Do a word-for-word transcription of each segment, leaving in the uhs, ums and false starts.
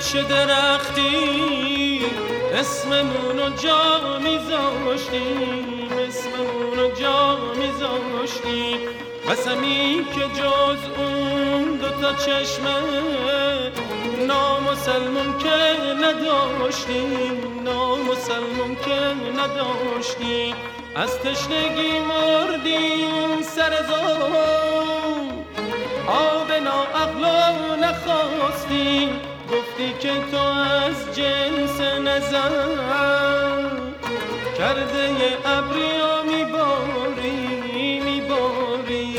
چه درختی اسممونو جا میذاشتیم، اسممونو جا میذاشتیم. قسمی که جز اون دوتا چشمه نامسلمون که نداشتیم، نامسلمون که نداشتیم. از تشنگی مردیم سر زون، آب ناعقلو نخواستیم. گفتی که تو از جنس نظر کرده یه ابریا میباری میباری.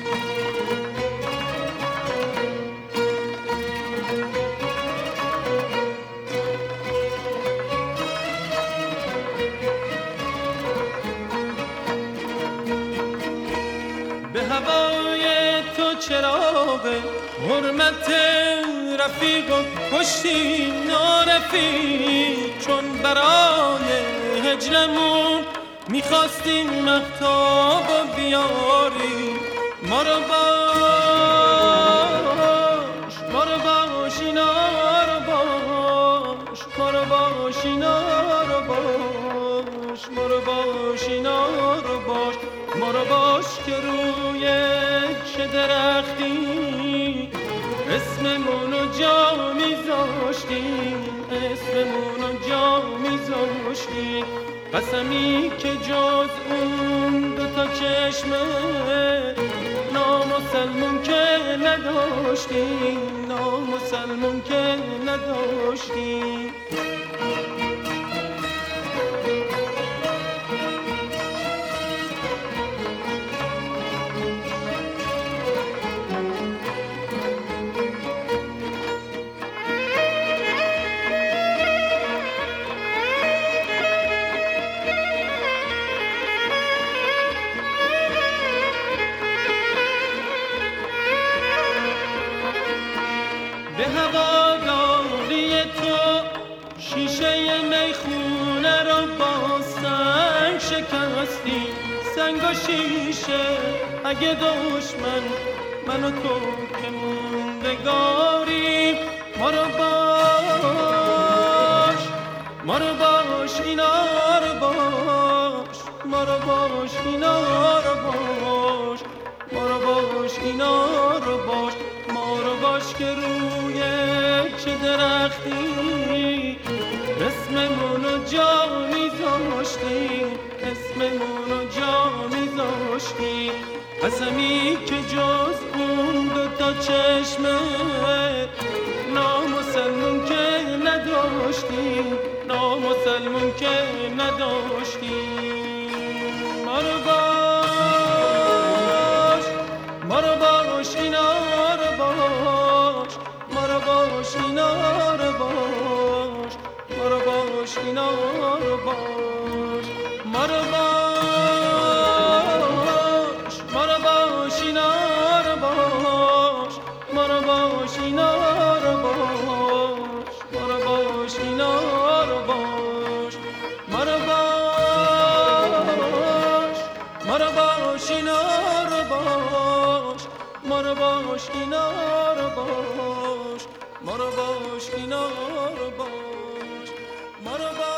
به هوای تو چراغ حرمت رفیق و کشتیم نارفیق، چون برای هجرمون میخواستیم مهتاب و بیاریم. ما رو باش ما رو باش اینا رو باش، ما رو باش اینا رو باش، ما رو باش اینا رو باش. ما رو باش که روی چه درختی اسممونو جا میذاشتیم، اسممونو جا میذاشتیم. قسمی که جز اون دوتا چشمه نامسلمون که نداشتیم، نامسلمون که نداشتیم. به هواداری تو شیشه میخونه رو با سنگ شکستی، سنگ و شیشه. اگه دشمن من و تو که موندگاریم، ما رو باش ما رو باش اینا رو باش، ما رو باش اینا رو باش، ما رو باش اینا رو باش. ما رو باش که روی چه درختی اسممونو جا میذاشتیم، اسممونو جا میذاشتیم. قسمی که جز اون دوتا چشمه نامسلمون که نداشتیم، نامسلمون که نداشتیم. ما رو باش ما رو باش اینا رو باش، ما رو باش اینا رو باش، ما رو باش اینا رو باش. ما رو باش ما رو باش اینا رو باش، ما رو باش اینا رو باش، ما رو باش اینا رو باش. ما رو باش ما رو باش اینا رو باش، ما رو باش اینا رو باش، ما رو باش اینا رو باش، ما رو باش.